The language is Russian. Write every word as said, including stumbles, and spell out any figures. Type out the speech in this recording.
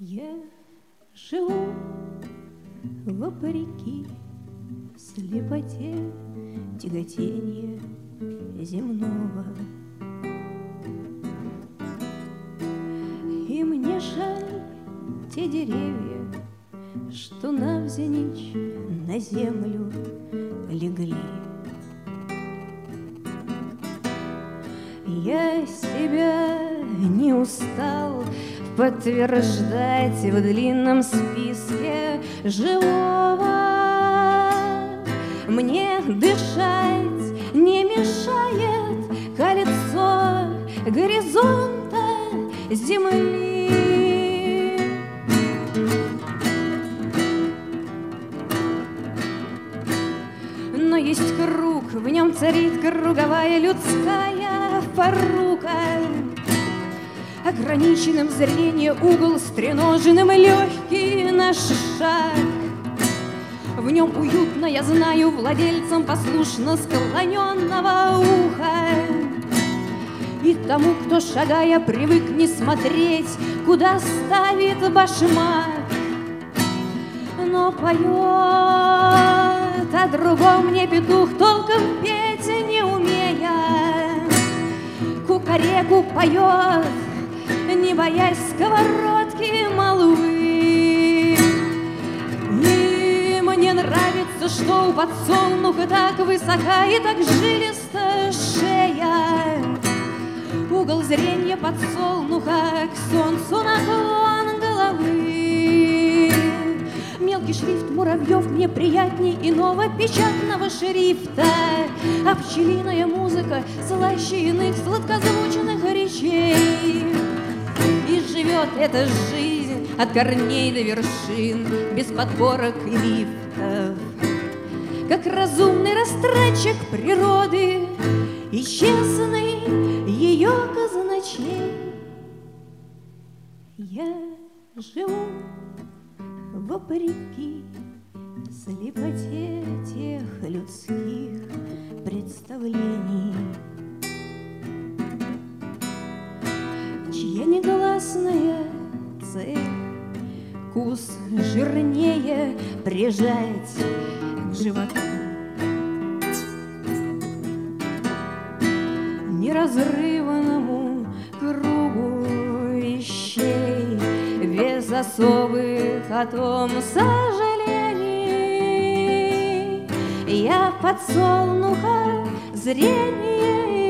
Я живу вопреки слепоте тяготения земного. И мне жаль те деревья, что навзничь на землю легли. Я себя не устал подтверждать в длинном списке живого. Мне дышать не мешает кольцо горизонта земли. Но есть круг, в нем царит круговая людская порука. Ограниченным зрение угол, стреноженным легкий наш шаг. В нем уютно, я знаю, владельцам послушно склоненного уха. И тому, кто, шагая, привык не смотреть, куда ставит башмак, но поет о другом мне петух, толком петь не умея. Кукареку поет, не боясь сковородки молвы. И мне нравится, что у подсолнуха так высока и так жилиста шея. Угол зрения подсолнуха к солнцу наклон головы. Мелкий шрифт муравьев мне приятней иного печатного шрифта, а пчелиная музыка слаще иных сладкозвучных речей. И живет эта жизнь от корней до вершин, без подпорок и лифтов, как разумный растратчик природы и честный ее казначей. Я живу вопреки слепоте тех людских представлений, чья негласная цель вкус жирнее прижать к животу. Неразрывному кругу вещей без особых о том сожалений. Я подсолнуха зрение